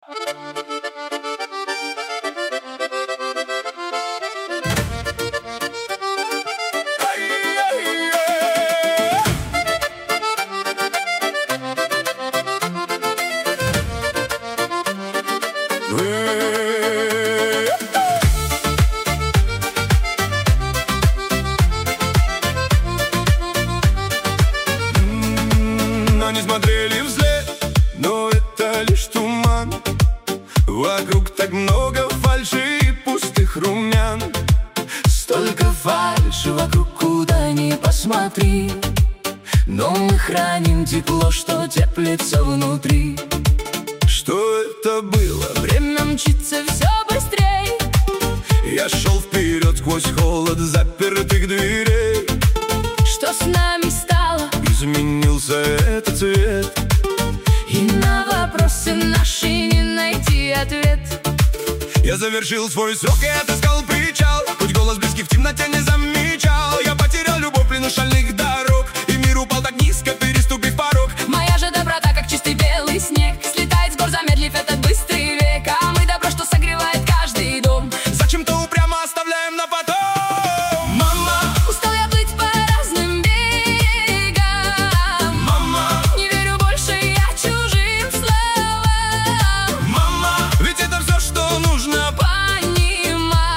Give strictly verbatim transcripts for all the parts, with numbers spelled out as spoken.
Не смотрели вслед, но это лишь туман. Вокруг так много фальши и пустых румян. Столько фальши вокруг, куда ни посмотри, но мы храним тепло, что теплится внутри. Что это было? Время мчится все быстрей. Я шел вперед сквозь холод запертых дверей. Что с нами стало? Изменился этот цвет, и на вопросы наши не найти ответ. Я завершил свой срок и отыскал причал. Хоть голос близкий в темноте не замечал. Я потерял любовь в плену шальных дорог, и мир упал так низко, переступив порог. Моя же доброта, как чистый белый снег, слетает с гор, замедлив этот быстрый век. А мы добро, что согревает каждый дом, зачем-то упрямо оставляем на потом. Мама, устал я плыть по разным берегам. Мама, не верю больше я чужим словам. Мама, ведь это все, что нужно понимать.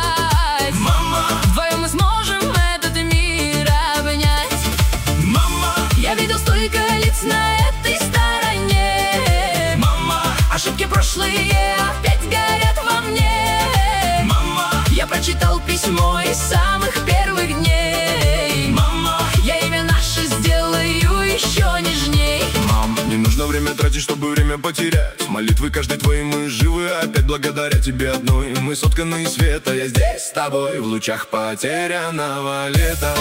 Мама, вдвоем мы сможем этот мир обнять. Мама, я видел столько лиц на этой стороне. Мама, ошибки прошлые опять горят во мне. Мама, я прочитал письмо из самых первых дней. Мама, я имя наше сделаю еще нежней. Мам, не нужно время тратить, чтобы время потерять. Молитвы каждой твоей мы живы, опять благодаря тебе одной. Мы сотканы из света, я здесь с тобой, в лучах потерянного лета.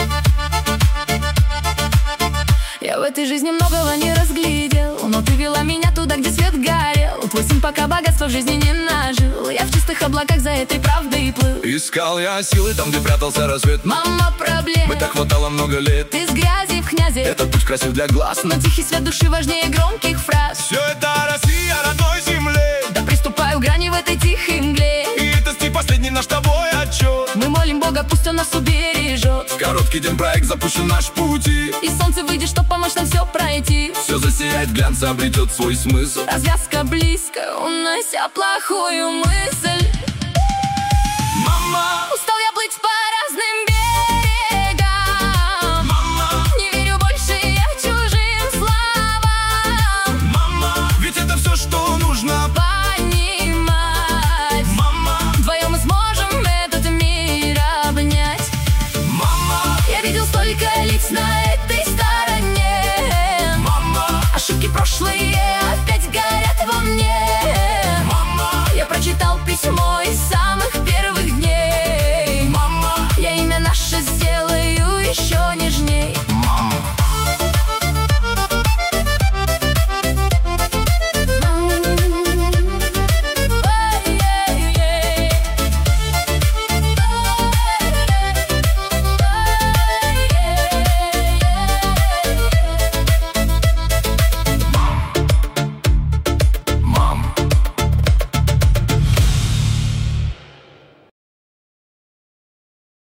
Я в этой жизни многого не разглядел, но ты вела меня туда, где свет горел. Твой сын пока богатства в жизни не нажил. Я в чистых облаках за этой правдой плыл. Искал я силы там, где прятался рассвет. Мама, проблем мы так хватало много лет. Ты с грязи в князе. Этот путь красив для глаз, но тихий свет души важнее громких фраз. Все это Россия, родной земле. Да приступаю к грани в этой тихой мгле. И это стих последний наш тобой отчет. Мы молим Бога, пусть Он нас убережет. В короткий день проект запущен наш пути, и солнце выйдет, чтоб помочь нам все пройти. Все засияет, глянца обретет свой смысл. Развязка близко, унося плохую мысль. Мама, устал я